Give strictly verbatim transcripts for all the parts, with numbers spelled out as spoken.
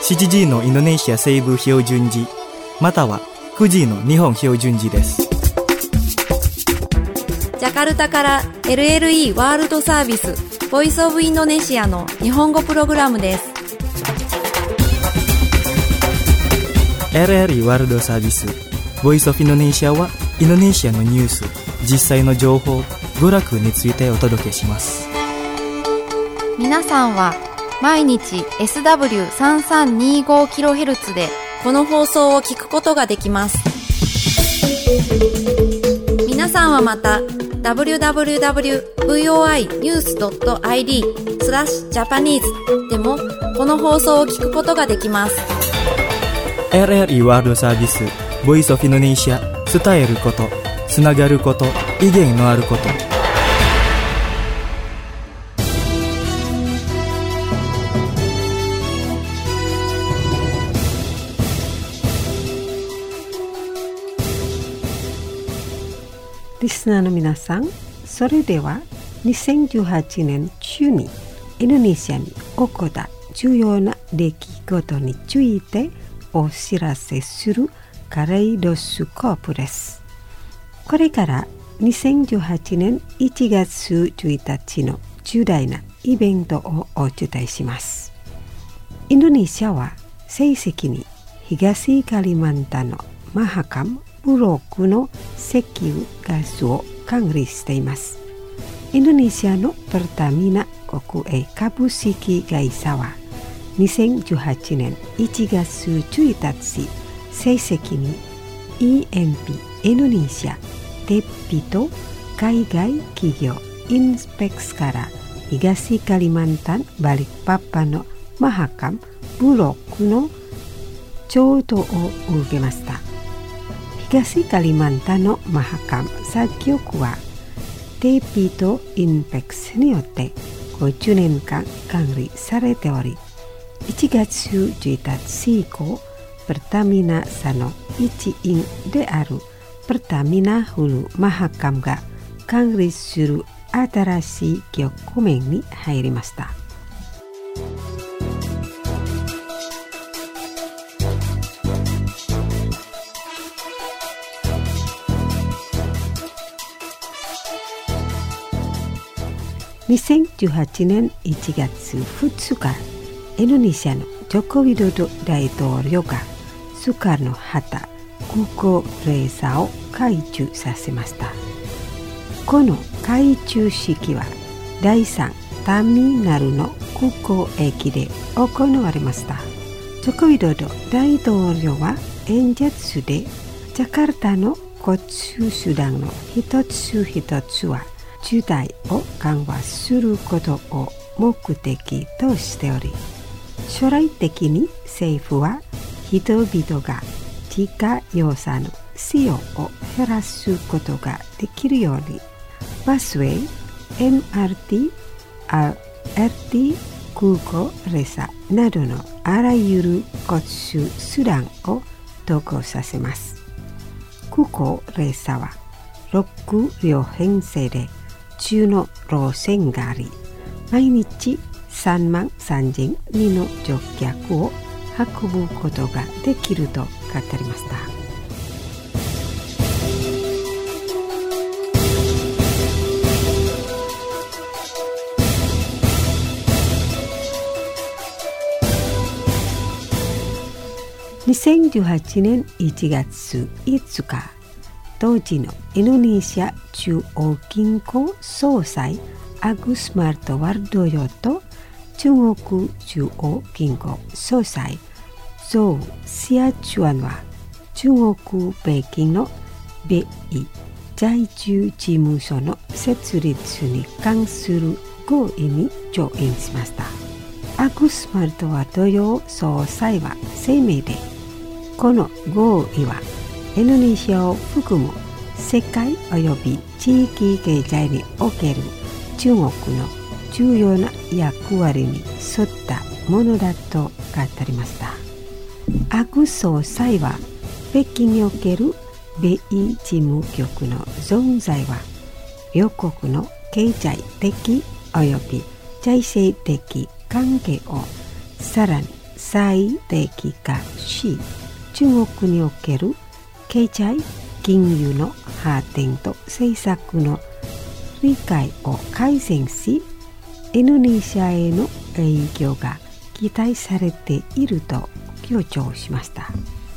しちじのインドネシア西部標準時またはくじの日本標準時です。 ジャカルタから エルエルイー ワールドサービスボイスオブインドネシアの日本語プログラムです。 エルエルイー ワールドサービスボイスオブインドネシアはインドネシアのニュース、実際の情報、娯楽についてお届けします。 皆さんは毎日 エスダブリューさんさんにごキロヘルツ でこの放送を聞くことができます。皆さんはまた ダブリューダブリューダブリュードットブイオーアイニュースドットアイディー スラッシュジャパニーズでもこの放送を聞くことができます。 エルエルイー ワールドサービスボイスオブインドネシア、伝えること、つながること、意見のあること。 リスナーの皆さん、それではにせんじゅうはちねん中にインドネシアに起こった重要な出来事についてお知らせするカレイドスコープです。これからにせんじゅうはちねんいちがつついたちの重大なイベントをお伝えします。インドネシアは正式に東カリマンタンのマハカムブロックの石油ガスを管理しています。インドネシアのペルタミナ国営株式会社はにせんじゅうはちねんいちがつついたち正式に イーエヌピー インドネシアテッピと海外企業インスペックスから東カリマンタンバリパッパのマハカムブロックの譲渡を受けました。東カリマンタンのマハカム作局はテッピとインペックスによってごじゅうねんかん管理されており、いちがつついたち以降ペルタミナ社の一員であるペルタミナフルマハカムが管理する新しい局面に入りました。にせんじゅうはちねんいちがつふつか、インドネシアのジョコウィドド大統領がスカルノハタ空港レーサーを開通させました。この開通式はだいさんターミナルの空港駅で行われました。ジョコウィドド大統領は演説でジャカルタの交通手段の一つ一つは渋滞を緩和することを目的としており、将来的に政府は人々が自家用車の使用を減らすことができるようにバスウェイ、エムアールティー、アールティー、空港列車などのあらゆる交通手段を統合させます。空港列車はろくりょう編成で中の路線があり、毎日さんまんさんぜんにんの乗客を運ぶことができると語りました。にせんじゅうはちねんいちがついつか、当時のインドネシア中央銀行総裁アグスマルト・ワルドヨと中国中央銀行総裁ゾウ・シアチュアンは中国北京の米意在住事務所の設立に関する合意に調印しました。アグスマルト・ワルドヨ総裁は声明で、この合意はインドネシアを含む世界及び地域経済における中国の重要な役割に沿ったものだと語りました。アグ総裁は北京における米意事務局の存在は両国の経済的及び財政的関係をさらに最適化し、中国における経済金融の発展と政策の理解を改善し、インドネシアへの影響が期待されていると強調しました。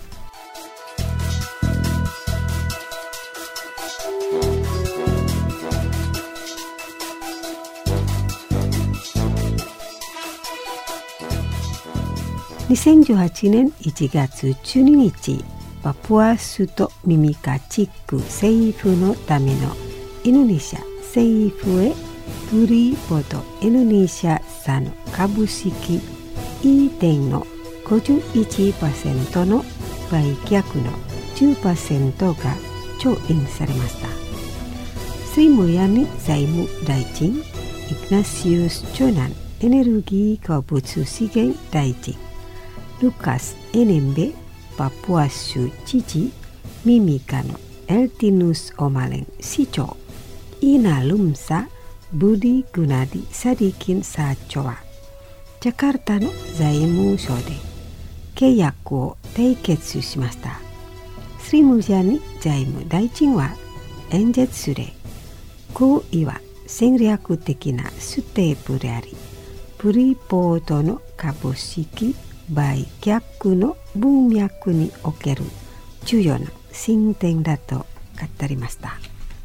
にせんじゅうはちねんいちがつじゅうににち、パプア首都ミミカ地区政府のためのインドネシア政府へフリーポートインドネシア産株式移転の ごじゅういちパーセント の売却の じゅっパーセント が調印されました。スリ・ムルヤニ財務大臣、イグナシウス・ジョナンエネルギー鉱物資源大臣、ルカス・エネンベパプア州知事、ミミカのエルティヌス・オマレン市長、イナ・ルムサ・ブディ・グナディ・サディキン社長は、ジャカルタの財務省で契約を締結しました。スリ・ムルヤニ財務大臣は演説で、合意は戦略的なステップであり、フリーポートの株式売却の文脈における重要な進展だと語りました。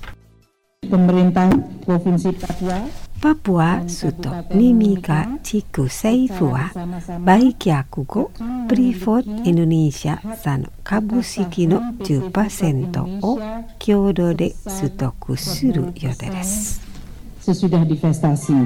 パプア首都ミミカ地区政府は売却後、プリフォートインドネシア産株式の じゅっパーセント を共同で取得する予定です。 Sesudah divestasi.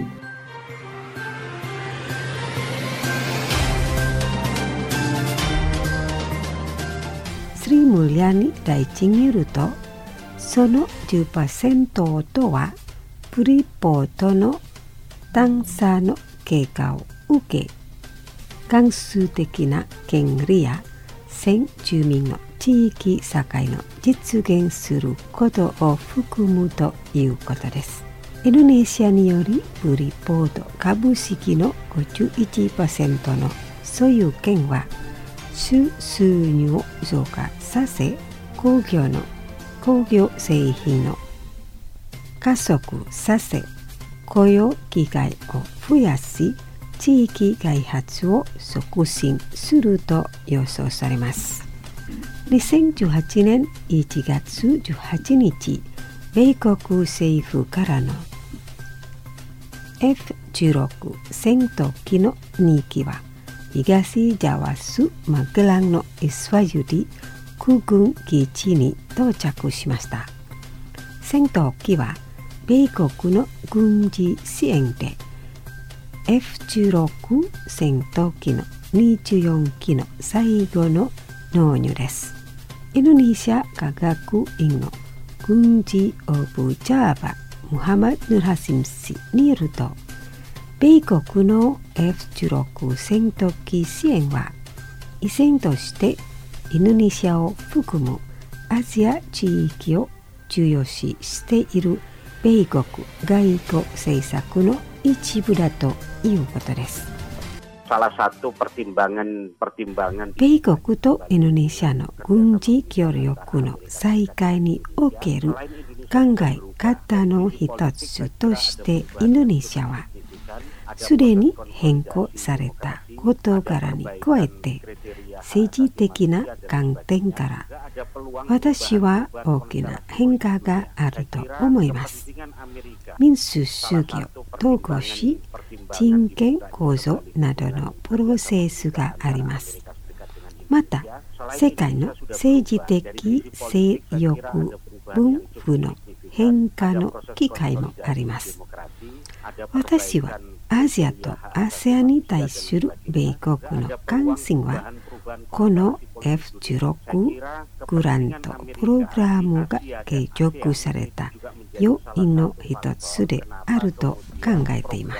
Sri Mulyani 大臣によると、その じゅっパーセント とはフリーポートの探査の経過を受け、関数的な権利や先住民の地域社会の実現することを含むということです。インドネシアによりフリーポート株式の ごじゅういちパーセント の所有権は収入を増加させ、工業の工業製品の加速させ、雇用機会を増やし、地域開発を促進すると予想されます。にせんじゅうはちねんいちがつじゅうはちにち、米国政府からの エフじゅうろく 戦闘機のにきは東ジャワ州マゲランのイスワユディ空軍基地に到着しました。戦闘機は米国の軍事支援で エフじゅうろく 戦闘機のにじゅうよんきの最後の納入です。インドネシア科学院の軍事オブジャーバムハマド・ヌルハシム氏によると、米国の エフじゅうろく 戦闘機支援は依然としてインドネシアを含むアジア地域を重要視している米国外交政策の一部だということです。 Salah satu pertimbangan pertimbangan 米国とインドネシアの軍事協力の再開における考え方の一つとしてインドネシアはすでに変更された事柄に加えて、政治的な観点から私は大きな変化があると思います。民主主義を統合し、人権構造などのプロセスがあります。また、世界の政治的勢力分布の変化の機会もあります。私はアジアと アセアン に対する米国の関心は、この エフじゅうろく グラントプログラムが継続された要因の一つであると考えています。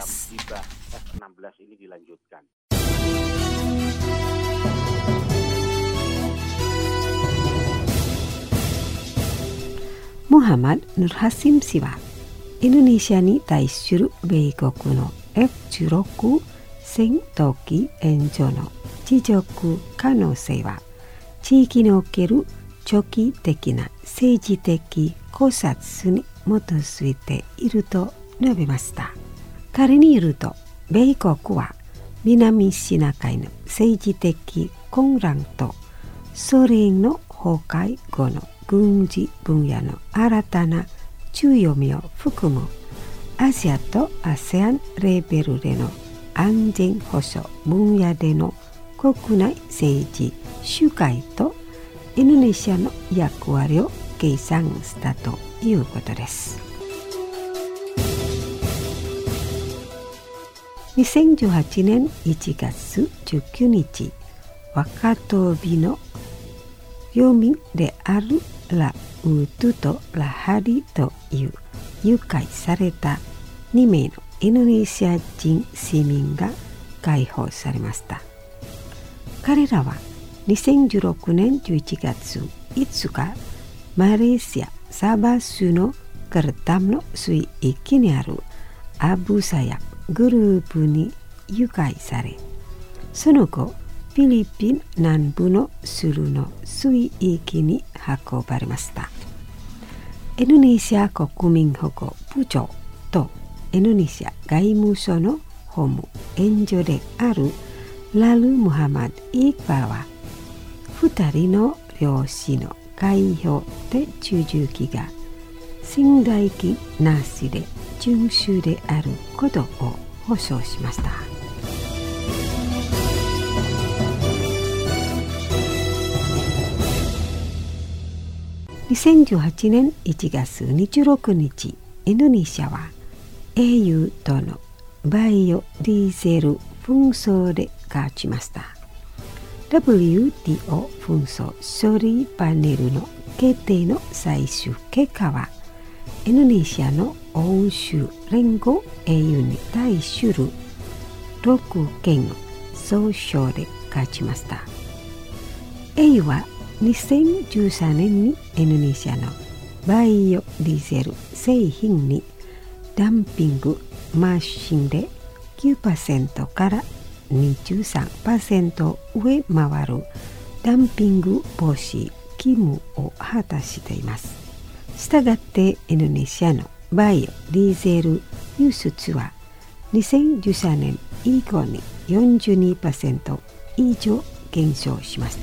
ムハマド・ヌルハシム氏は、インドネシアに対する米国の エフじゅうろく 戦闘機援助の持続可能性は地域における長期的な政治的考察に基づいていると述べました。彼によると、米国は南シナ海の政治的混乱とソ連の崩壊後の軍事分野の新たな強みを含むアジアと アセアン レベルでの安全保障分野での国内政治周回とインドネシアの役割を計算したということです。にせんじゅうはちねんいちがつじゅうくにち、若飛びの領民であるラ・ウートとラハリという誘拐されたにめいのインドネシア人市民が解放されました。彼らはにせんじゅうろくねんじゅういちがついつか、マレーシア・サバ州のカルタムの水域にあるアブサヤグループに誘拐され、その後フィリピン南部のスルの水域に運ばれました。インドネシア国民保護部長とインドネシア外務省の法務援助であるラル・ムハマド・イクバルは、ふたりの漁師の解放で中重機が信頼金なしで遵守であることを保証しました。にせんじゅうはちねんいちがつにじゅうろくにち、インドネシアは エーユー とのバイオディーゼル紛争で勝ちました。ダブリューティーオー 紛争処理パネルの決定の最終結果は、インドネシアの欧州連合 エーユー に対するろくけんの訴訟で勝ちました。エーユー はにせんじゅうさんねんにインドネシアのバイオディーゼル製品にダンピングマシンで きゅうパーセント からにじゅうさんパーセント 上回るダンピング防止義務を果たしています。したがってインドネシアのバイオディーゼル輸出はにせんじゅうさんねん以降に よんじゅうにパーセント 以上減少しました。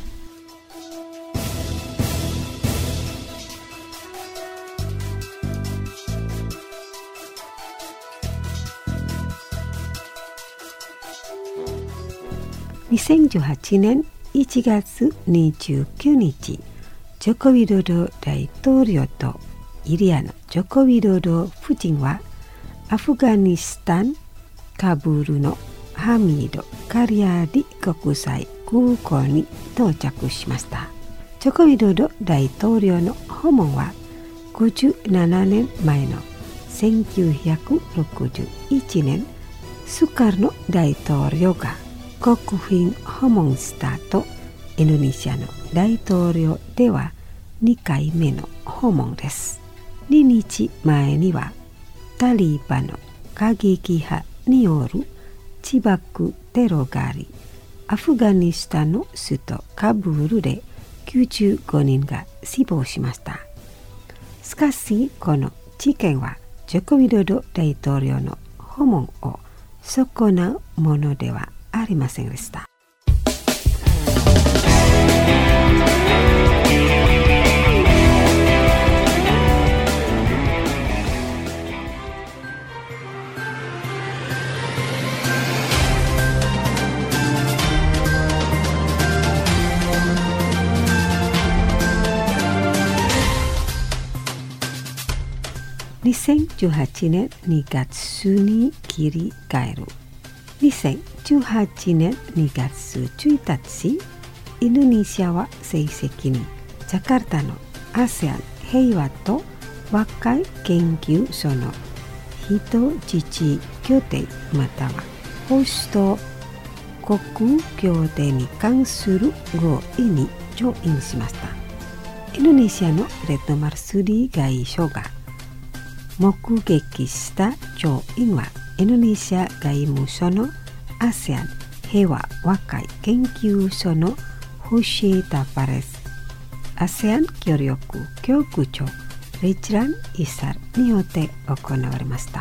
にせんじゅうはちねんいちがつにじゅうくにち、ジョコウィドド大統領とイリアのジョコウィドド夫人はアフガニスタン・カブールのハミード・カリアディ国際空港に到着しました。ジョコウィドド大統領の訪問はごじゅうななねんまえのせんきゅうひゃくろくじゅういちねん、スカルノ大統領が国賓訪問した後、インドネシアの大統領ではにかいめの訪問です。ににちまえにはタリバンの過激派による自爆テロがあり、アフガニスタンの首都カブールできゅうじゅうごにんが死亡しました。しかしこの事件はジョコウィドド大統領の訪問を損なうものではありませんでした。にせんじゅうはちねんにがつに切り替える。にせんじゅうはちねんにがつついたち、インドネシアは正式にジャカルタの アセアン 平和と和解研究所の人質協定または保守と国協定に関する合意に調印しました。インドネシアのレッドマルスリー外相が目撃した調印はインドネシア外務省の アセアン平和和解研究所のホシータ・パレス アセアン 協力局長レチラン・イサルによって行われました。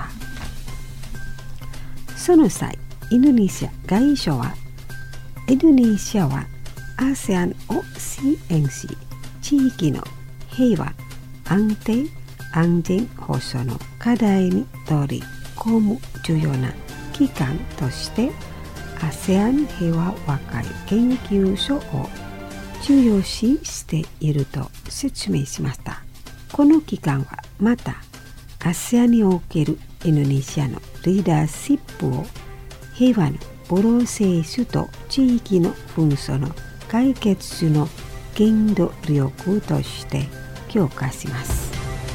その際、インドネシア外相はインドネシアは アセアン を支援し、地域の平和、安定、安全保障の課題に取り込む重要な機関として アセアン 平和和解研究所を重要視していると説明しました。この機関はまた アセアン におけるインドネシアのリーダーシップを平和のプロセスと地域の紛争の解決の原動力として強化します。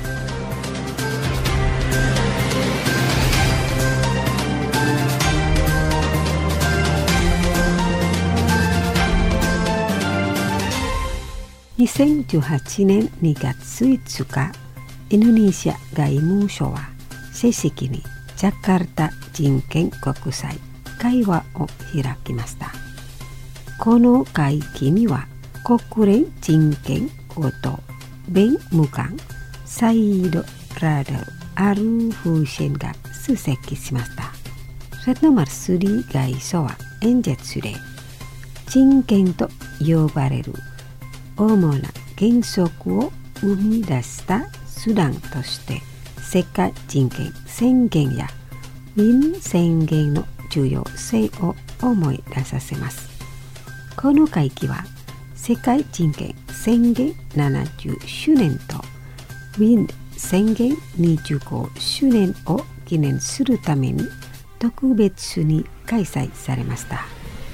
にせんじゅうはちねんにがついつか、インドネシア外務省は正式にジャカルタ人権国際会話を開きました。この会議には国連人権高等弁務官サイード・ラダル・アルフーシェンが出席しました。レッドマルスリー外相は演説で、人権と呼ばれる主な原則を生み出した手段として世界人権宣言やウィーン宣言の重要性を思い出させます。この会議は世界人権宣言ななじゅっしゅうねんとウィーン宣言にじゅうごしゅうねんを記念するために特別に開催されました。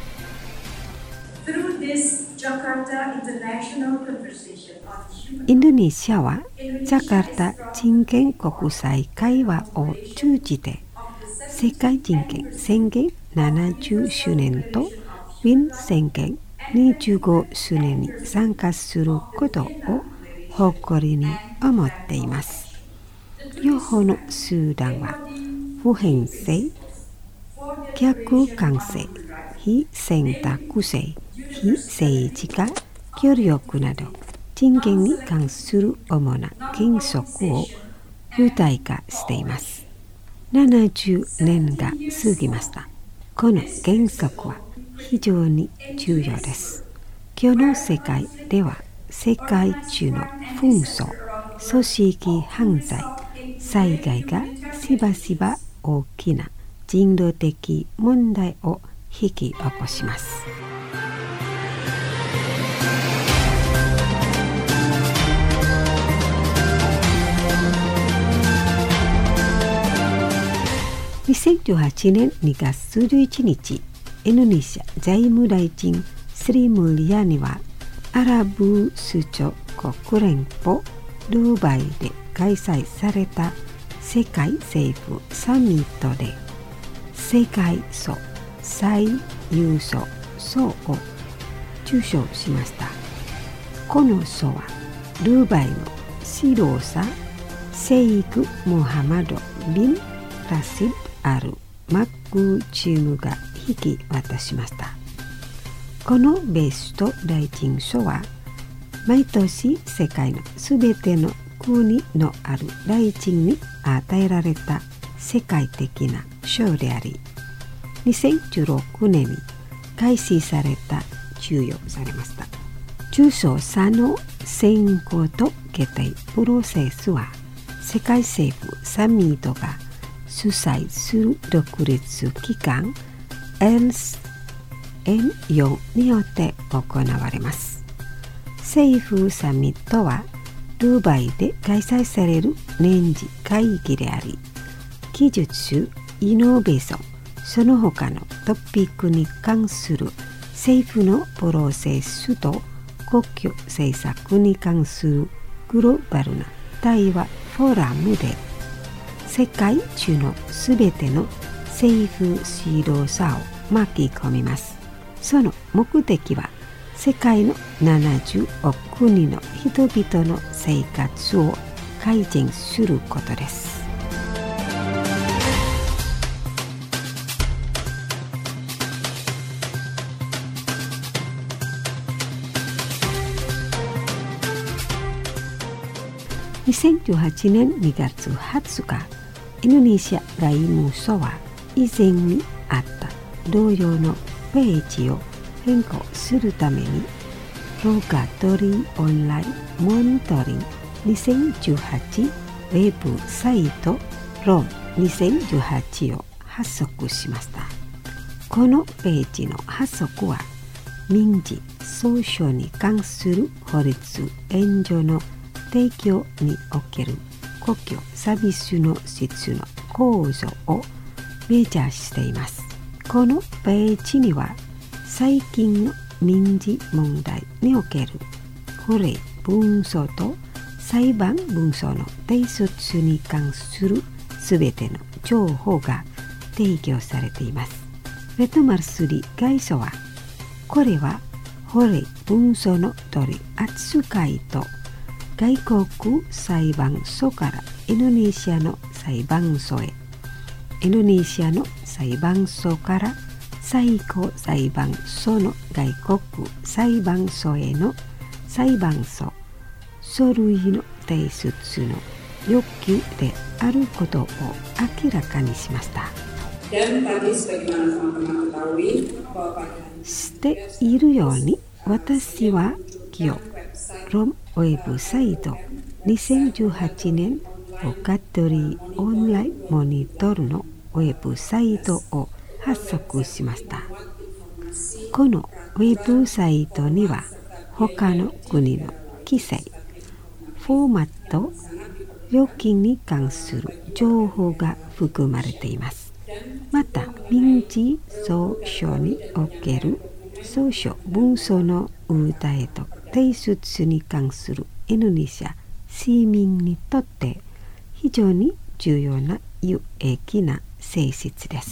インドネシアはジャカルタ人権国際会話を通じて世界人権宣言ななじゅっしゅうねんとウィーン宣言にじゅうごしゅうねんに参加することを誇りに思っています。両方の手段は普遍性、客観性、非選択性、非政治家協力など人権に関する主な原則を具体化しています。ななじゅうねんが過ぎました。この原則は非常に重要です。今日の世界では世界中の紛争、組織犯罪、災害がしばしば大きな人道的問題を引き起こします。にせんじゅうはちねんにがつじゅういちにち、インドネシア財務大臣スリムリヤニはアラブ首長国連邦ドバイで開催された世界政府サミットで世界層最優秀賞を受賞しました。この賞はドバイの指導者セイク・モハマド・ビン・ラシッド・アル・マックチームが引き渡しました。このベスト大臣賞は毎年世界のすべての国のある大臣に与えられた世界的な賞であり、にせんじゅうろくねんに開始された授与されました。受賞者の選考と決定プロセスは世界政府サミットが主催する独立機関 エルエスエヌよん によって行われます。政府サミットはドバイで開催される年次会議であり、技術、イノベーション、その他のトピックに関する政府のプロセスと国境政策に関するグローバルな対話フォーラムで世界中のすべての政府指導者を巻き込みます。その目的は世界のななじゅうおく国の人々の生活を改善することです。 にせんじゅうはちねんにがつはつか、インドネシア外務省は以前にあった同様のページを変更するためにロガトリーオンラインモニタリングにせんじゅうはちウェブサイトロムにせんじゅうはちを発足しました。このページの発足は民事訴訟に関する法律援助の提供における公共サービスの質の向上をメジャーしています。このページには最近の民事問題における法令文書と裁判文書の提出に関するすべての情報が提供されています。レッドマルスリ外相は、これは法令文書の取り扱いと外国裁判所からインドネシアの裁判所へ、インドネシアの裁判所から最高裁判所の外国裁判所への裁判所書類の提出の欲求であることを明らかにしました。しているように、私は今日ロムウェブサイトにせんじゅうはちねんロガトリーオンラインモニトルのウェブサイトを発足しました。このウェブサイトには他の国の規制、フォーマット、料金に関する情報が含まれています。また、民事訴訟における訴訟文書の訴えと提出に関するインドネシア市民にとって非常に重要な有益な性質です。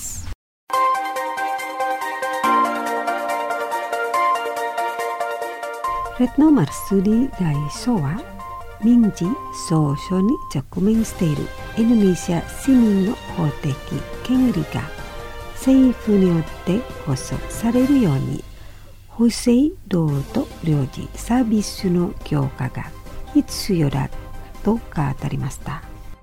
レッドマルスリ外相は、民事訴訟に直面しているインドネシア市民の法的権利が政府によって保障されるように、不正道と領事サービスの強化が必要だと語りました。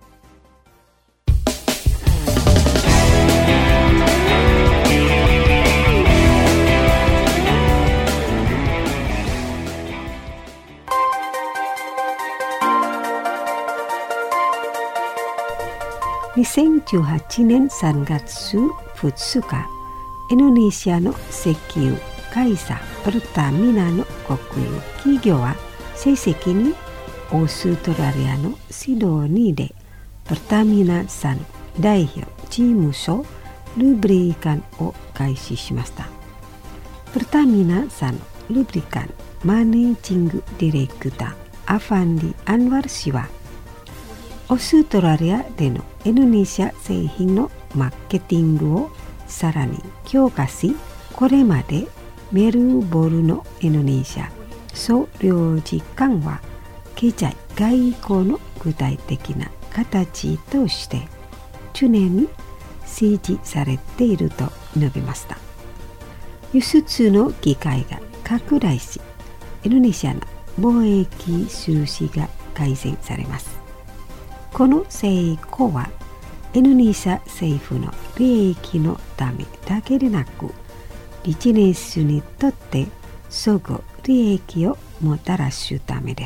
にせんじゅうはちねんさんがつふつか、インドネシアの石油会社プルタミナの国有企業は正式にオーストラリアのシドニーでプルタミナさん代表事務所ルブリカンを開始しました。プルタミナさんルブリカンマネージングディレクターアファンディ・アンワル氏は、オーストラリアでのインドネシア製品のマーケティングをさらに強化し、これまでメルボルンのインドネシア総領事館は経済外交の具体的な形として常に支持されていると述べました。輸出の機会が拡大し、インドネシアの貿易収支が改善されます。この成功はインドネシア政府の利益のためだけでなく、ビジネスにとって相互利益をもたらすためです。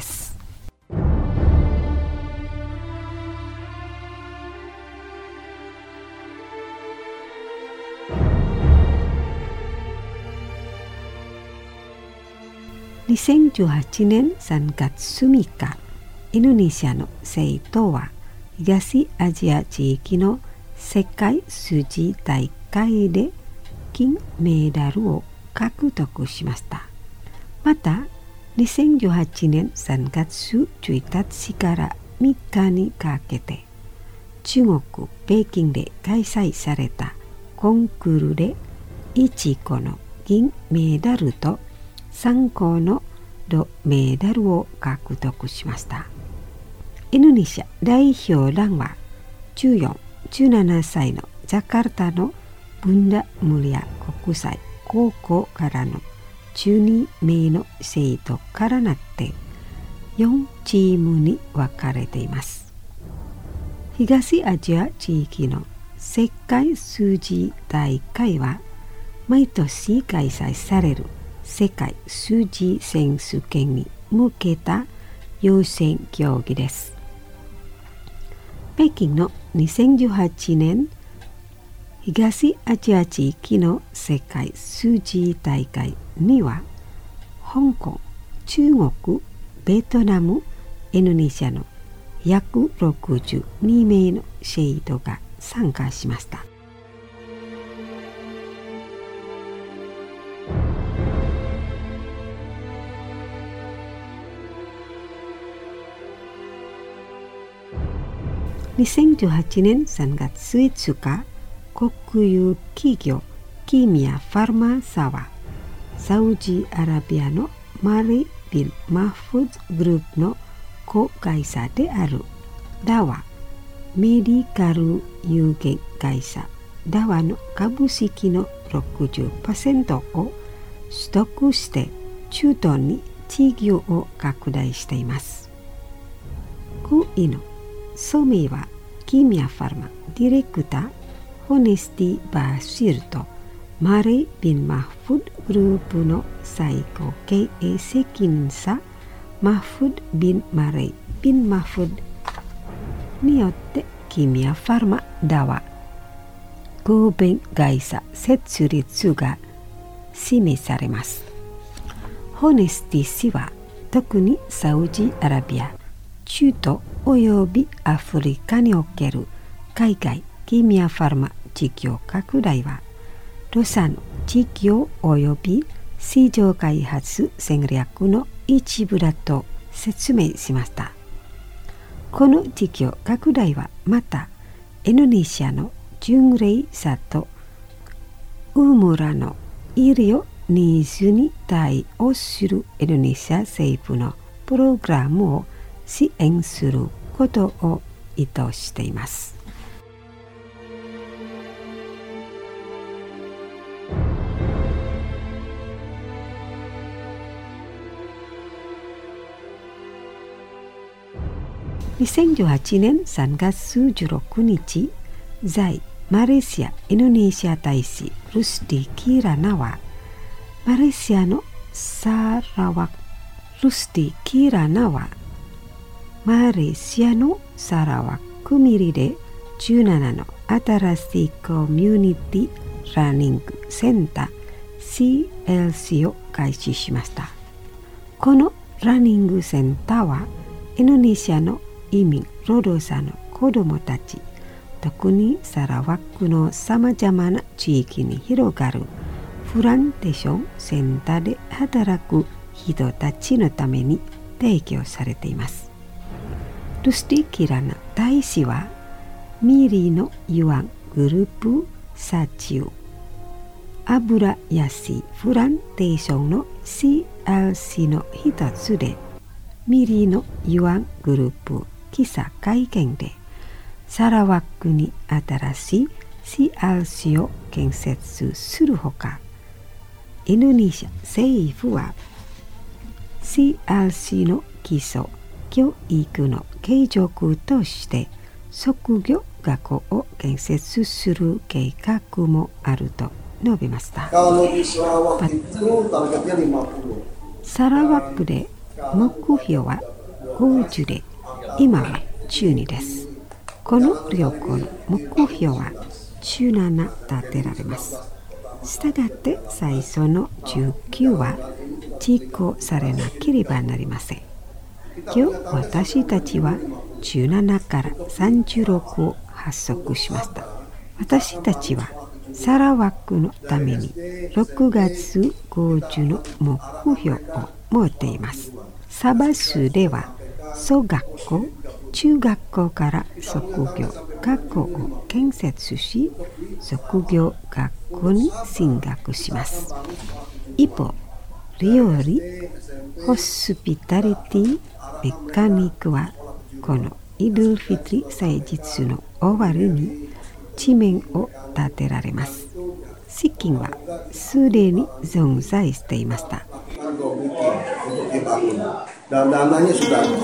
にせんじゅうはちねんさんがつみっか、インドネシアの政党は東アジア地域の世界数字大会で金メダルを獲得しました。また、にせんじゅうはちねんさんがつついたちからみっかにかけて中国北京で開催されたコンクールでいちこの銀メダルとさんこの銅メダルを獲得しました。インドネシア代表団はじゅうよん、じゅうななさいのジャカルタのブンダムリア国際高校からのじゅうにめいの生徒からなってよんチームに分かれています。東アジア地域の世界数字大会は毎年開催される世界数字選手権に向けた予選競技です。北京のにせんじゅうはちねん東アジア地域の世界数字大会には香港、中国、ベトナム、インドネシアの約ろくじゅうにめいの生徒が参加しました。にせんじゅうはちねんさんがついつか、国有企業キミア・ファーマ社はサウジアラビアのマリ・ビン・マフーズグループの子会社であるダワメディカル有限会社ダワの株式の ろくじゅっパーセント を取得して中東に事業を拡大しています。クイのソミはキミア・ファーマディレクターホネスティ・バーシルとマレイ・ビン・マフッドグループの最高経営責任者マフッド・ビン・マレイ・ビン・マフッドによってキミア・ファーマダワ合弁会社設立が示されます。ホネスティ氏は特にサウジアラビア、中東およびアフリカにおける海外キミア・ファーマ事業拡大はロサの事業および市場開発戦略の一部だと説明しました。この事業拡大はまたインドネシアの巡礼者とウムラの医療ニーズに対応するインドネシア政府のプログラムを支援することを意図しています。にせんじゅうはちねんさんがつじゅうろくにち、在マレーシア・インドネシア大使ルスティ・キーラナはマレーシアのサラワクルスティ・キーラナはマレーシアのサラワクミリでじゅうななの新しいコミュニティランニングセンター シーエルシー を開始しました。このランニングセンターはインドネシアの移民労働者の子どもたち、特にサラワックのさまざまな地域に広がるプランテーションセンターで働く人たちのために提供されています。ルスティ・キラナ大使はミリのユアングループサチュー油安いプランテーションの シーエルシー の一つでミリのユアングループ記者会見でサラワックに新しい シーエルシー を建設するほか、インドネシア政府は シーエルシー の基礎教育の継続として職業学校を建設する計画もあると述べました。サラワックで目標はごじゅうで今はじゅうにです。この旅行の目標はじゅうなな立てられます。したがって最初のじゅうきゅうは実行されなければなりません。今日私たちはじゅうななからさんじゅうろくを発足しました。私たちはサラワックのためにろくがつごじゅうの目標を持っています。サバ州では小学校、中学校から職業学校を建設し、職業学校に進学します。一方、料理、ホスピタリティ、メカニックはこのイドゥルフィトリ祭日の終わりに地面を建てられます。資金はすでに存在していました。 Dan dananya sudah ada.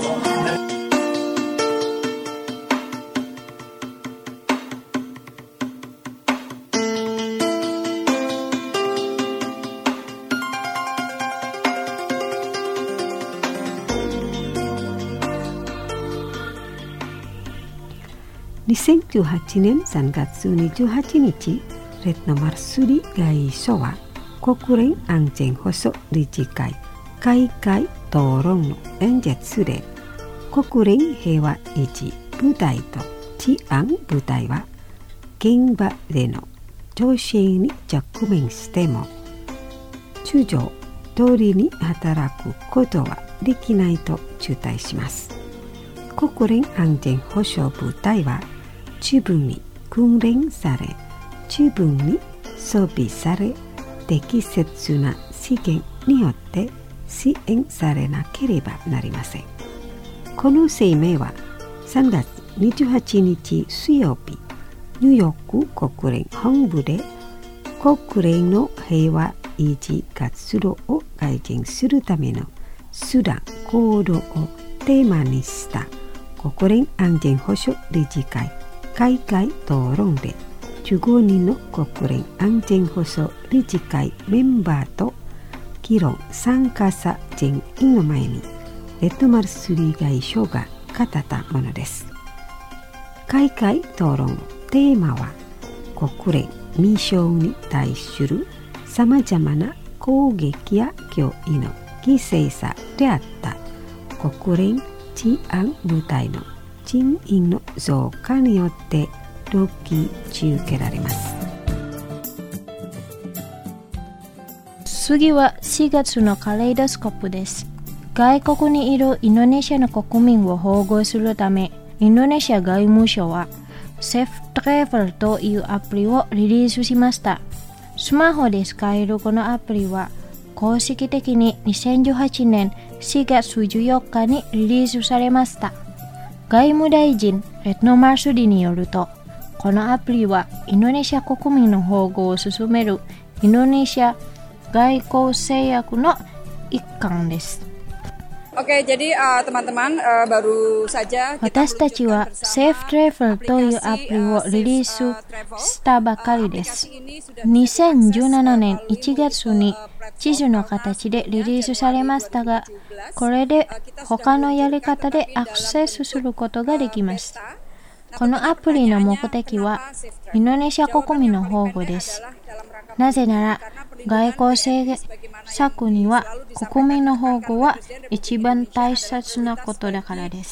にせんじゅうはちねんさんがつにじゅうはちにち、レッドマルスリ外相は国連安全保障理事会開会討論の演説で、国連平和維持部隊と治安部隊は現場での情勢に直面しても通常通りに働くことはできないと中退します。国連安全保障部隊は十分に訓練され、十分に装備され、適切な資源によって支援されなければなりません。この声明はさんがつにじゅうはちにち水曜日、ニューヨーク国連本部で国連の平和維持活動を改善するための手段行動をテーマにした国連安全保障理事会開会討論で、じゅうごにんの国連安全保障理事会メンバーと議論参加者全員の前にレッドマルスリ外相が語ったものです。開会討論のテーマは、国連ミッションに対するさまざまな攻撃や脅威の犠牲者であった国連治安部隊の人員の増加によって動機づけられます。 次はしがつのカレイドスコープです。外国にいるインドネシアの国民を保護するため、インドネシア外務省はセーフトラベルというアプリをリリースしました。スマホで使えるこのアプリは公式的ににせんじゅうはちねんしがつじゅうよっかにリリースされました。外務大臣レッドマルスリによると、このアプリはインドネシア国民の保護を進めるインドネシア外交制約の一環です。 Oke, jadi uh, teman-teman uh, baru saja 私たちはセーフトラベルというアプリをリリースしたばかりです。にせんじゅうななねんいちがつに地図の形でリリースされましたが、これで他のやり方でアクセスすることができます。このアプリの目的はインドネシア国民の保護です。なぜなら外交政策には国民の保護は一番大切なことだからです。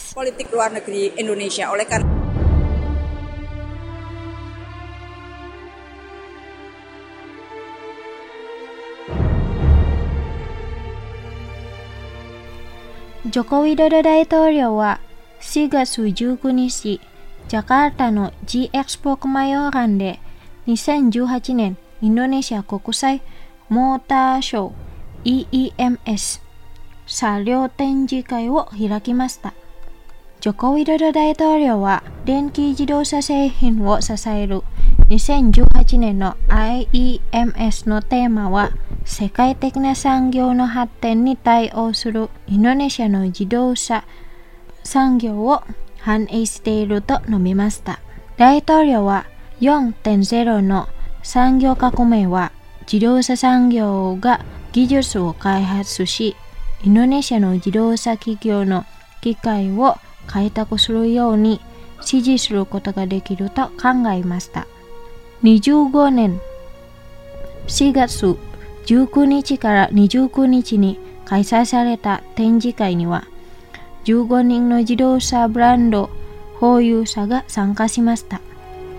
ジョコウィドド大統領はしがつじゅうくにち、ジャカルタの G エクスポコマヨーランでにせんじゅうはちねんインドネシア国際モーターショー イーイーエムエス 車両展示会を開きました。ジョコウィドド大統領は電気自動車製品を支えるにせんじゅうはちねんの アイイーエムエス のテーマは、世界的な産業の発展に対応するインドネシアの自動車産業を反映していると述べました。大統領は よんてんゼロ の産業革命は自動車産業が技術を開発し、インドネシアの自動車企業の機会を開拓するように支持することができると考えました。にじゅうごねんしがつじゅうくにちからにじゅうくにちに開催された展示会には、じゅうごにんの自動車ブランド保有者が参加しました。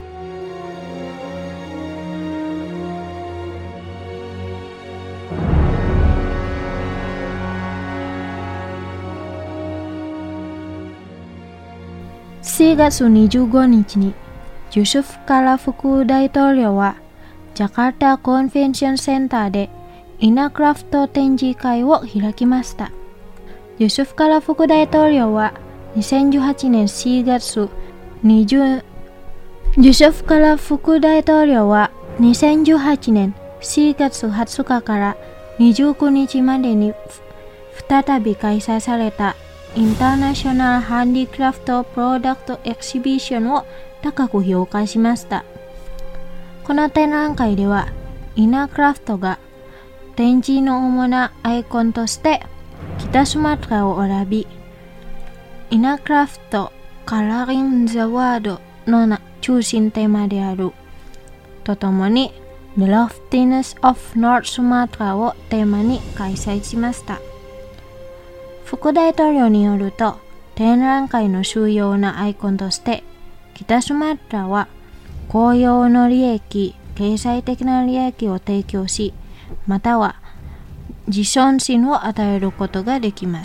しがつにじゅうごにちにユスフ・カラ副大統領はジャカルタコンベンションセンターでイナクラフト展示会を開きました。ユスフ・カラ副大統領はにせんじゅうはちねんしがつにじゅうユスフ・カラ副大統領はにせんじゅうはちねんしがつはつかからにじゅうくにちまでに再び開催されたインターナショナルハンディクラフトプロダクトエキシビションを高く評価しました。この展覧会ではイナークラフトが展示の主なアイコンとして北スマトラを選び、イナークラフトカラリンザワードの中心テーマであるとともに The Loftiness of North Sumatra をテーマに開催しました。副大統領によると、展覧会の主要なアイコンとして北スマトラは公用の利益、経済的な利益を提供し、または自尊心を与えることができます。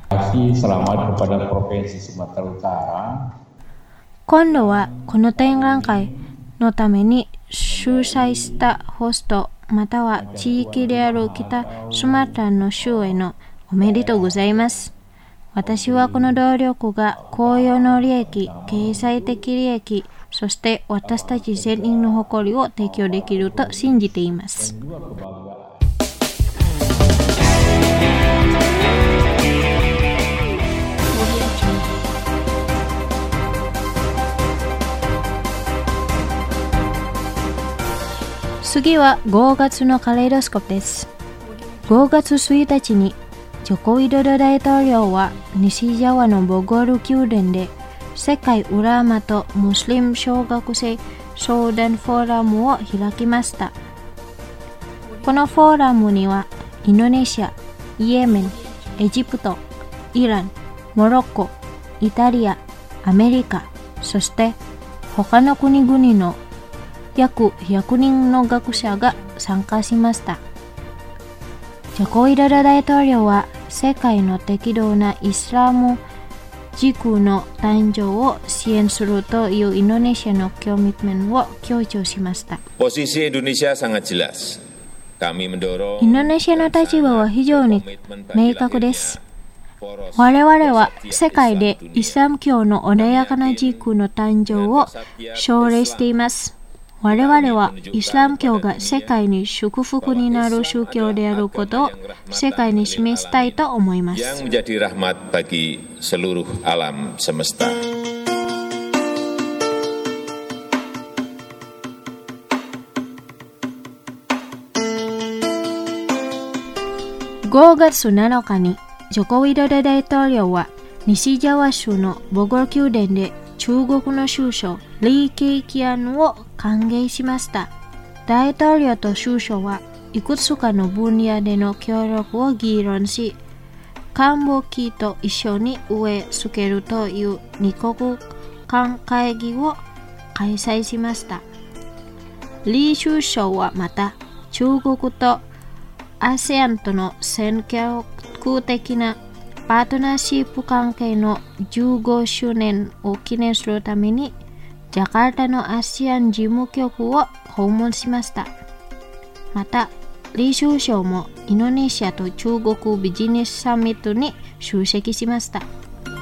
今度はこの展覧会のために主催したホストまたは地域である北スマトラの州へのおめでとうございます。私はこの努力が公用の利益、経済的利益、そして私たち全員の誇りを提供できると信じています。次はごがつのカレイドスコープです。ごがつついたちにジョコ・ウィドド大統領は西ジャワのボゴール宮殿で世界ウラーマとムスリム小学生相談フォーラムを開きました。このフォーラムにはインドネシア、イエメン、エジプト、イラン、モロッコ、イタリア、アメリカ、そして他の国々の約ひゃくにんの学者が参加しました。ジョコ・ウィドド大統領は世界の適度なイスラム軸の誕生を支援するというインドネシアのコミットメントを強調しました。 Posisi Indonesia sangat jelas. Kami mendorong インドネシアの立場は非常に明確です。我々は世界でイスラム教の穏やかな軸の誕生を奨励しています。我々はイスラム教が世界に祝福になる宗教であることを世界に示したいと思います。 yang menjadi rahmat bagi seluruh alam semesta. ごがつなのかにジョコ・ウィドド大統領は西ジャワ州のボゴール宮殿で中国の首相リー・ケイキアンを歓迎しました。大統領と首相はいくつかの分野での協力を議論し、官房機と一緒に植え付けるという二国間会議を開催しました。リー首相はまた中国とアセアンとの戦略的なパートナーシップ関係のじゅうごしゅうねんを記念するためにジャカルタのアセアン事務局を訪問しました。また、リー首相もインドネシアと中国ビジネスサミットに出席しました。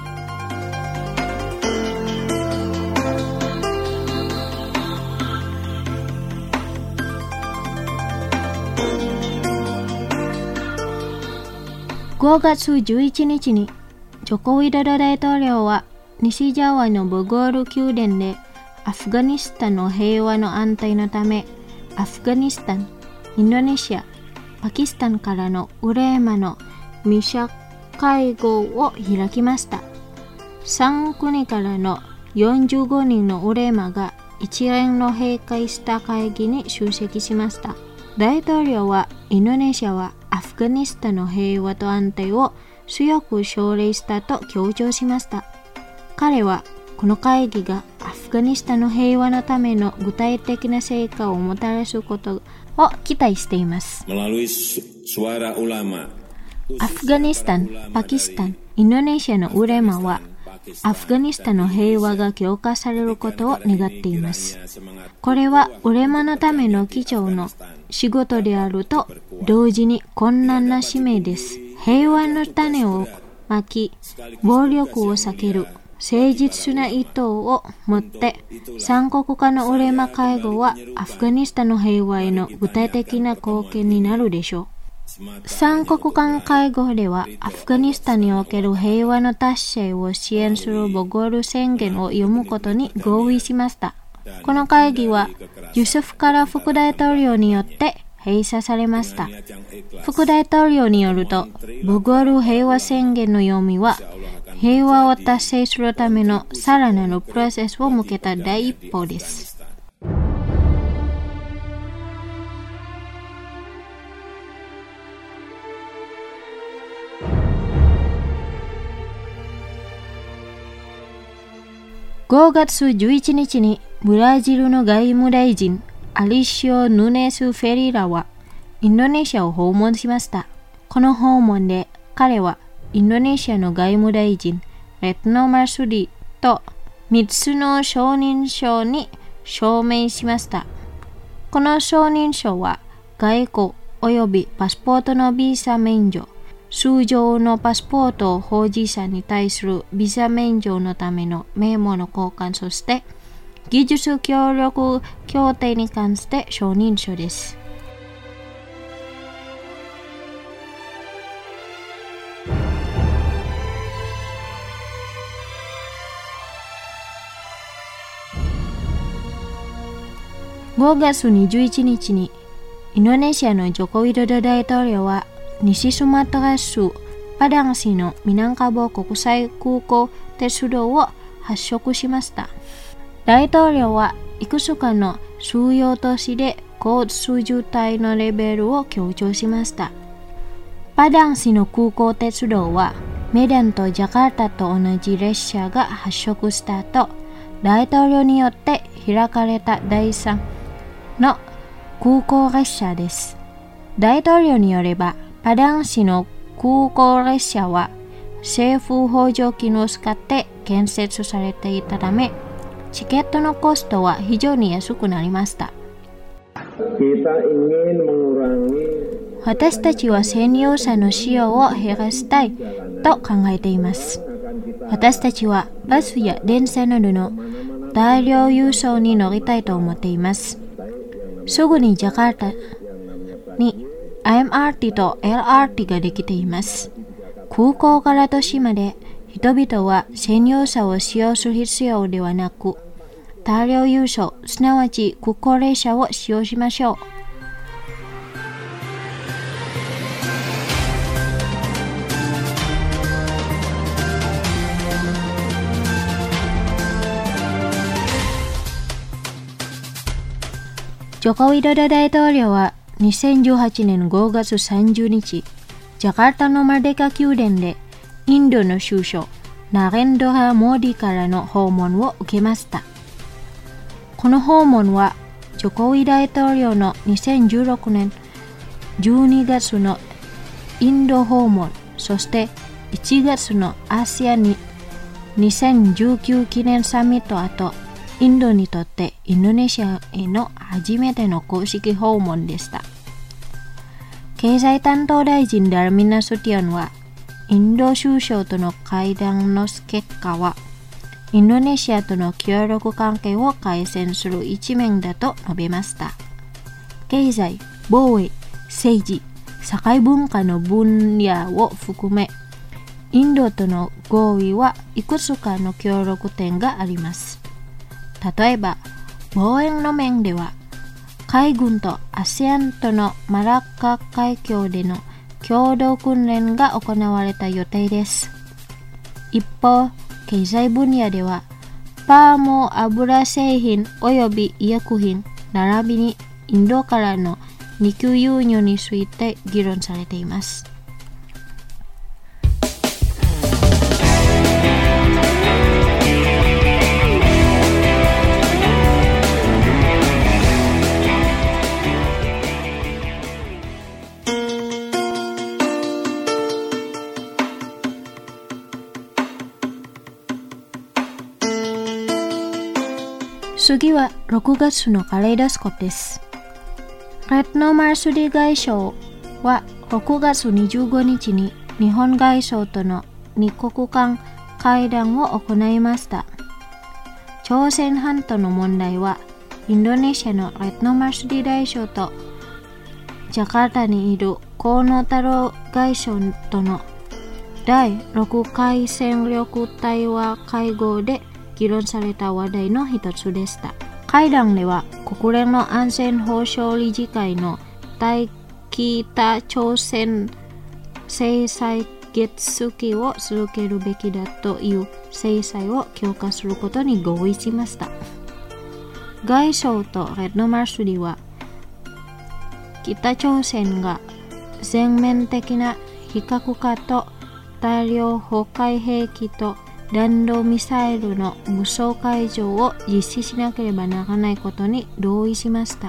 ごがつじゅういちにちにジョコ・ウィドド大統領は西ジャワのボゴール宮殿でアフガニスタンの平和の安定のためアフガニスタン、インドネシア、パキスタンからのウレーマの密者会合を開きました。さんくにからのよんじゅうごにんのウレーマが一連の閉会した会議に出席しました。大統領はインドネシアはアフガニスタンの平和と安定を強く奨励したと強調しました。彼はこの会議がアフガニスタンの平和のための具体的な成果をもたらすことを期待しています。アフガニスタン、パキスタン、インドネシアのウレマはアフガニスタンの平和が強化されることを願っています。これはウレマのための貴重な仕事であると同時に困難な使命です。平和の種をまき、暴力を避ける誠実な意図を持って三国間のウレマ会合はアフガニスタンの平和への具体的な貢献になるでしょう。 三国間会合ではアフガニスタンにおける平和の達成を支援するボゴール宣言を読むことに合意しました。この会議はユスフカラ副大統領によって閉鎖されました。副大統領によると、ボゴール平和宣言の読みは平和を達成するためのさらなるプロセスを向けた第一歩です。ごがつじゅういちにちにブラジルの外務大臣アリシオ・ヌネス・フェリラはインドネシアを訪問しました。この訪問で彼はインドネシアの外務大臣レトノ・マルスディとみっつの承認書に署名しました。この承認書は外交及びパスポートのビザ免除、通常のパスポート保持者に対するビザ免除のための名簿の交換、そして技術協力協定に関して承認書です。ごがつにじゅういちにちにインドネシアのジョコウィドド大統領は西スマトラ州パダン市のミナンカボ国際空港鉄道を発足しました。大統領はいくつかの主要都市で交通渋滞のレベルを強調しました。パダン市の空港鉄道はメダンとジャカルタと同じ列車が発足した後、大統領によって開かれた第三の空港列車です。大統領によればパダン市の空港列車は政府補助金を使って建設されていたため、チケットのコストは非常に安くなりました。私たちは専用車の使用を減らしたいと考えています。私たちはバスや電車などの大量輸送に乗りたいと思っています。すぐにジャカルタに エムアールティー と エルアールティー ができています。空港から都市まで人々は専用車を使用する必要ではなく、大量輸送、すなわち空港列車を使用しましょう。ジョコウィドド大統領はにせんじゅうはちねんごがつさんじゅうにち、ジャカルタのマルデカ宮殿でインドの首相ナレンドラ・モーディからの訪問を受けました。この訪問はジョコウィ大統領のにせんじゅうろくねんじゅうにがつのインド訪問、そしていちがつのアシアンにせんじゅうきゅう記念サミット後、インドにとってインドネシアへの初めての公式訪問でした。経済担当大臣ダルミナ・スティオンは、インド首相との会談の結果は、インドネシアとの協力関係を改善する一面だと述べました。経済、防衛、政治、社会文化の分野を含め、インドとの合意はいくつかの協力点があります。例えば、防衛の面では、海軍と アセアン とのマラッカ海峡での共同訓練が行われた予定です。一方、経済分野では、パーム油製品及び医薬品、並びにインドからの二級輸入について議論されています。次はろくがつのカレイドスコープです。レトノ・マルスディ外相はろくがつにじゅうごにちに日本外相との二国間会談を行いました。朝鮮半島の問題はインドネシアのレトノ・マルスディ大相とジャカルタにいる河野太郎外相とのだいろくかい戦力対話会合で議論された話題の一つでした。会談では国連の安全保障理事会の対北朝鮮制裁月期を続けるべきだという制裁を強化することに合意しました。外相とレッドマースリーは北朝鮮が全面的な非核化と大量破壊兵器と弾道ミサイルの武装解除を実施しなければならないことに同意しました。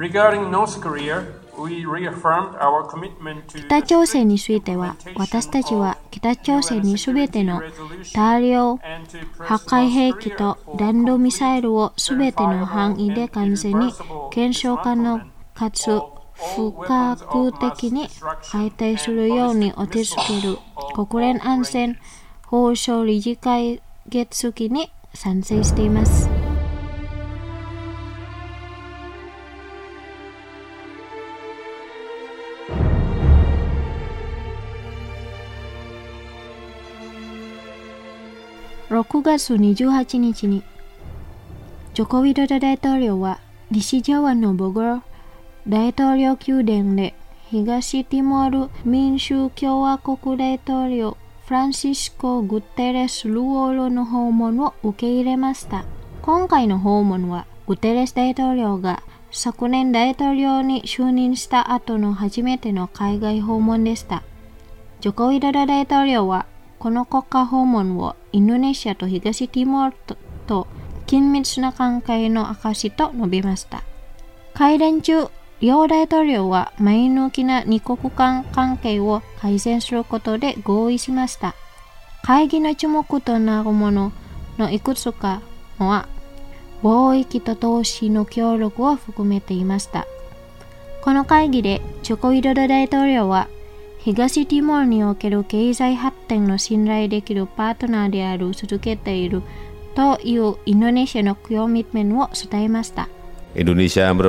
北朝鮮については、私たちは北朝鮮にすべての大量破壊兵器と弾道ミサイルをすべての範囲で完全に検証可能かつ不可的に解体するように落ち着ける国連安全保障理事会月期に賛成しています。ろくがつにじゅうはちにちにジョコウィドド大統領は西ジャワのボゴー大統領宮殿で東ティモール民主共和国大統領フランシスコ・グテレス・ルオロの訪問を受け入れました。今回の訪問はグテレス大統領が昨年大統領に就任した後の初めての海外訪問でした。ジョコウィドド大統領はこの国家訪問をインドネシアと東ティモールと緊密な関係の証と述べました。会談中、両大統領は前向きな二国間関係を改善することで合意しました。会議の注目となるもののいくつかは貿易と投資の協力を含めていました。この会議でジョコウィドド大統領は東ティモールにおける経済発展の信頼できるパートナーである続けているというインドネシアのコミットメントを伝えました。 インドネシアは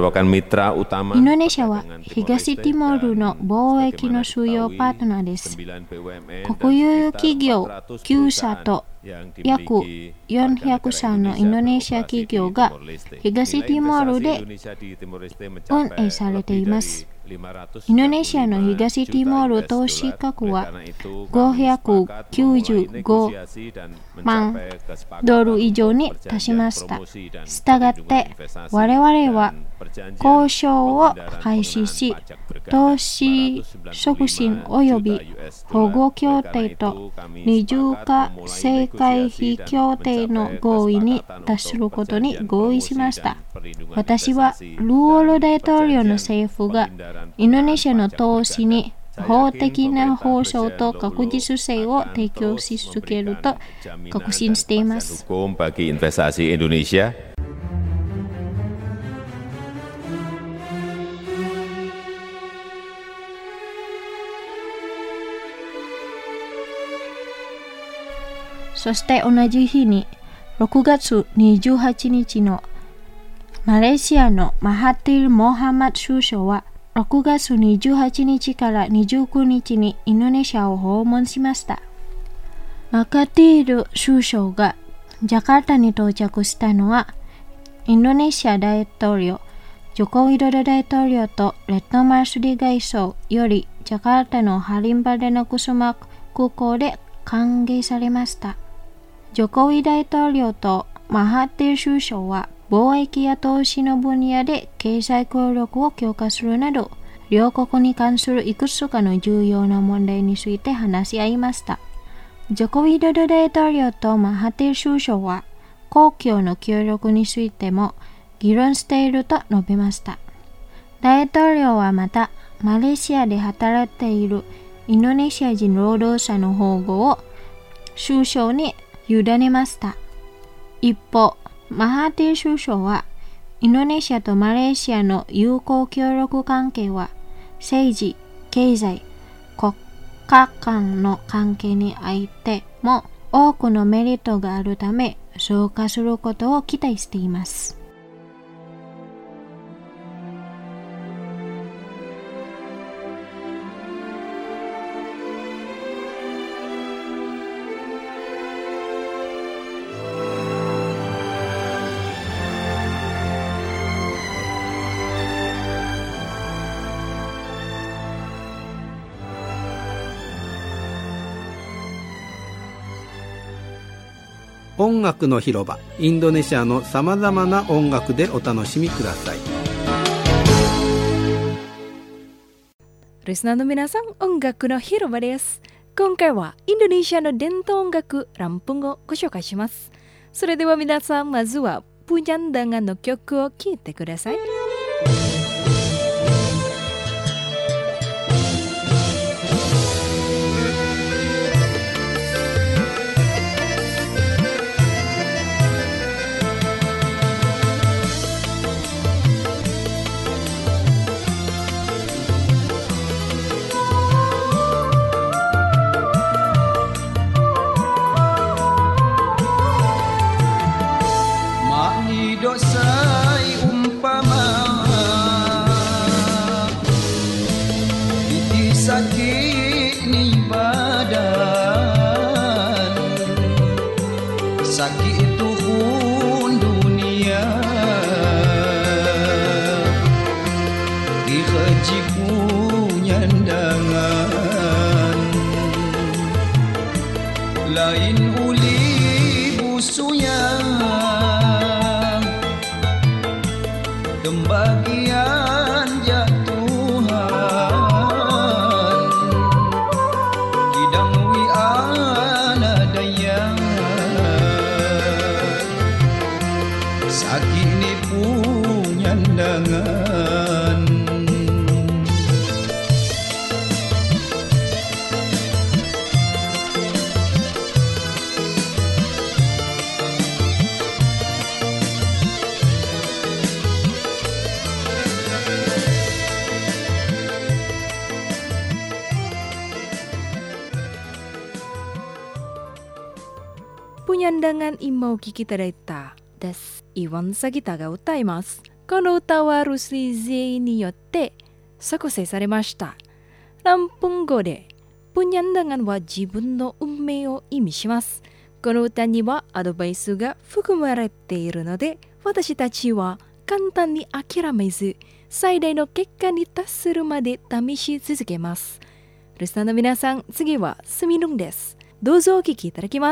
東ティモールの貿易の主要パートナーです。国有企業きゅうしゃと約よんひゃくしゃのインドネシア企業が東ティモールで運営されています。インドネシアの東ティモール投資額はごひゃくきゅうじゅうごまんドル以上に達しました。したがって我々は交渉を開始し、投資促進及び保護協定と二重化制回避協定の合意に達することに合意しました。私はルオロ大統領の政府がインドネシアの投資に法的な保障と確実性を提供し続けると確信しています。そして同じ日にろくがつにじゅうはちにちのマレーシアのマハティル・モハマッド首相はろくがつにじゅうはちにちからにじゅうくにちにインドネシアを訪問しました。マハティル首相がジャカルタに到着したのはインドネシア大統領ジョコウィドド大統領とレッドマースリー外相よりジャカルタのハリンバデノクスマ空港で歓迎されました。ジョコウィ大統領とマハティル首相は貿易や投資の分野で経済協力を強化するなど、両国に関するいくつかの重要な問題について話し合いました。ジョコウィドド大統領とマハティル首相は、公共の協力についても議論していると述べました。大統領はまた、マレーシアで働いているインドネシア人労働者の保護を首相に委ねました。一方、マハティル首相は、インドネシアとマレーシアの友好協力関係は、政治、経済、国家間の関係にあいても多くのメリットがあるため、増加することを期待しています。 音楽の広場、インドネシアのさまざまな音楽でお楽しみください。 リスナーの皆さん、音楽の広場です。今回はインドネシアの伝統音楽ランプンをご紹介します。それでは皆さん、まずはPunyandanganの曲を聴いてください。 Sakit itu pun dunia dikeji punyandangan lain uli busunya tembagian jatuhan kidang wi ana dayang sakit ni punyandangan. Punyandangan imau kiki tadaitaですIwan Sagitaが歌います。この歌はルスリー勢によって作成されました。ランプン語でPunyandanganは自分の運命を意味します。この歌にはアドバイスが含まれているので、私たちは簡単に諦めず、最大の結果に達するまで試し続けます。リスナーの皆さん、次はスミヌンです。どうぞお聴きいただきます。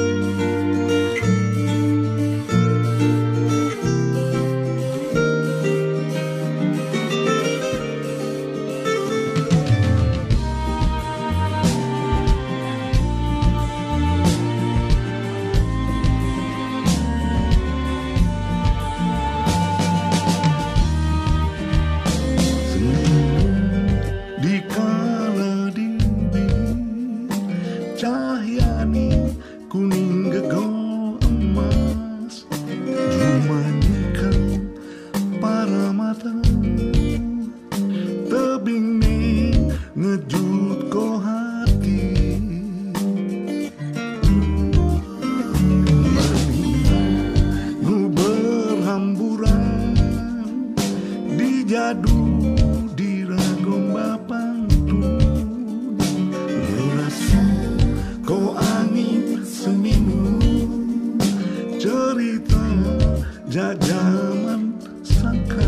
Jajaman sangka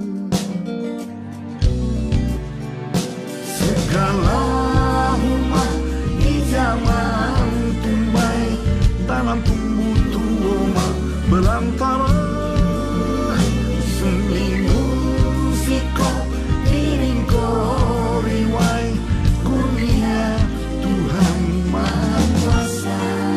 segala umat di zaman tumbai dalam tumbuh tuoma belantara seminggu siko diringko riwai kurnia Tuhan Maha Kuasa.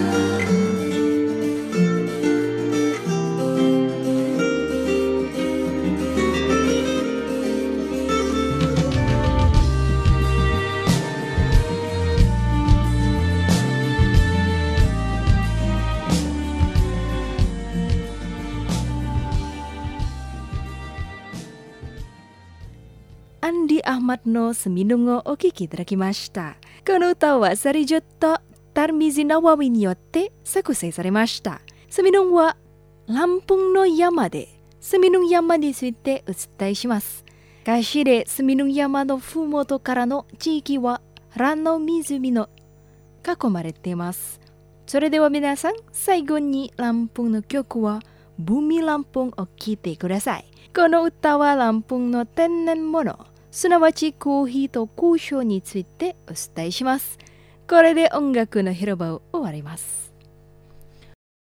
Andi Ahmad no Seminung o Okiki itadakimashita. この歌はサリジョット・タルミズ・ナワウィによって作成されました。セミヌンはランプンの山でセミヌン山についてお伝えします。歌詞でセミヌン山のふもとからの地域は蘭の湖の囲まれています。それでは皆さん、最後にランプンの曲はブミランプンを聴いてください。この歌はランプンの天然物、すなわちコーヒーと交渉についてお伝えします。これで音楽の広場を終わります。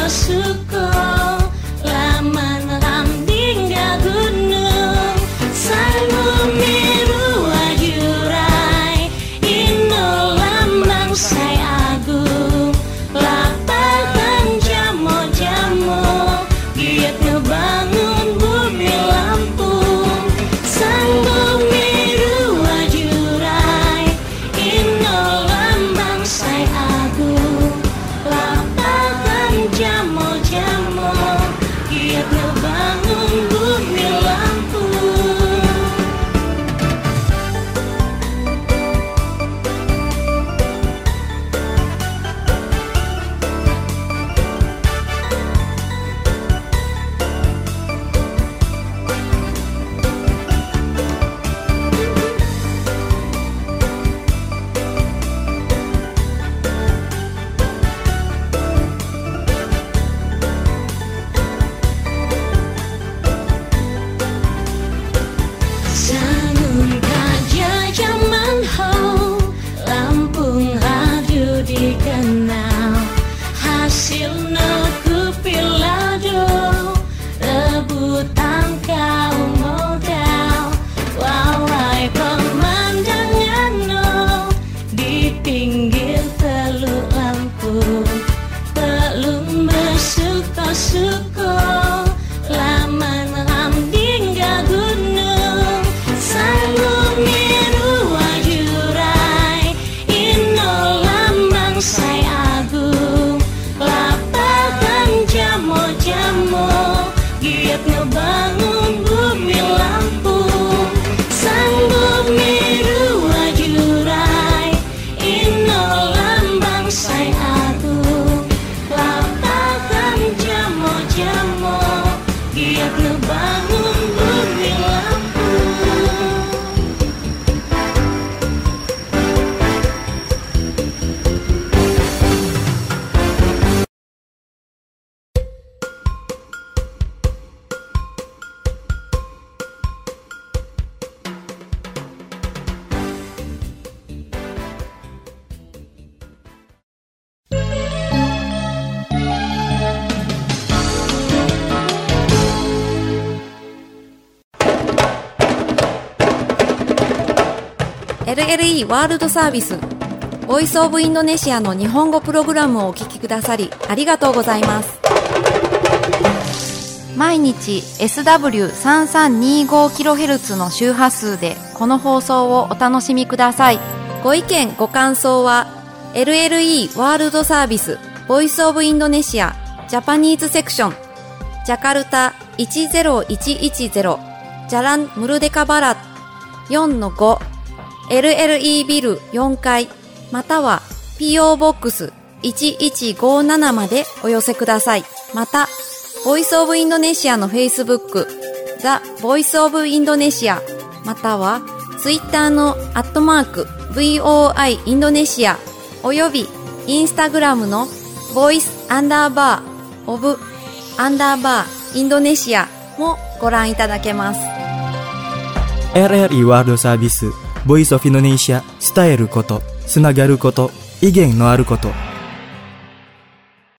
bersyukur laman ramdingga gunung sanggup miru wajurai ino lambang sai agung lapangan jamo-jamo giat ngebangun bumi Lampung sanggup miru wajurai ino lambang sai agung lapangan jamo-jamo giat ngebangun bumi Lampung. Sangun kaja zaman how Lampung radio dikenal hasil neku pilado rebutan kaum modal wawai pemandangan no di pinggir Teluk Lampung belum bersyukur-syukur laman ramdingga gunung sanggup miru wajurai ino lambang sai agung lapangan jamo-jamo giat ngebangun bumi Lampung sanggup miru wajurai ino lambang sai agung lapangan jamo-jamo giat ngebangun bumi Lampung. エルエルイー ワールドサービスボイスオブインドネシアの日本語プログラムをお聞きくださりありがとうございます。毎日 エスダブリューさんさんにごキロヘルツ の周波数でこの放送をお楽しみください。ご意見ご感想は エルエルイー ワールドサービスボイスオブインドネシアジャパニーズセクションジャカルタいちゼロいちいちゼロジャランムルデカバラ よんのごエルエルイー ビルよんかいまたは ピーオー ボックスいちいちごななまでお寄せください。また、ボイスオブインドネシアの Facebook、ザ・ボイスオブインドネシア、または Twitter のアットマーク ブイオーアイ インドネシアおよび Instagram のボイスアンダーバーオブアンダーバーインドネシアもご覧いただけます。 エルエルイー ワールドサービスボイスオフインドネシア伝えることつながること威厳のあること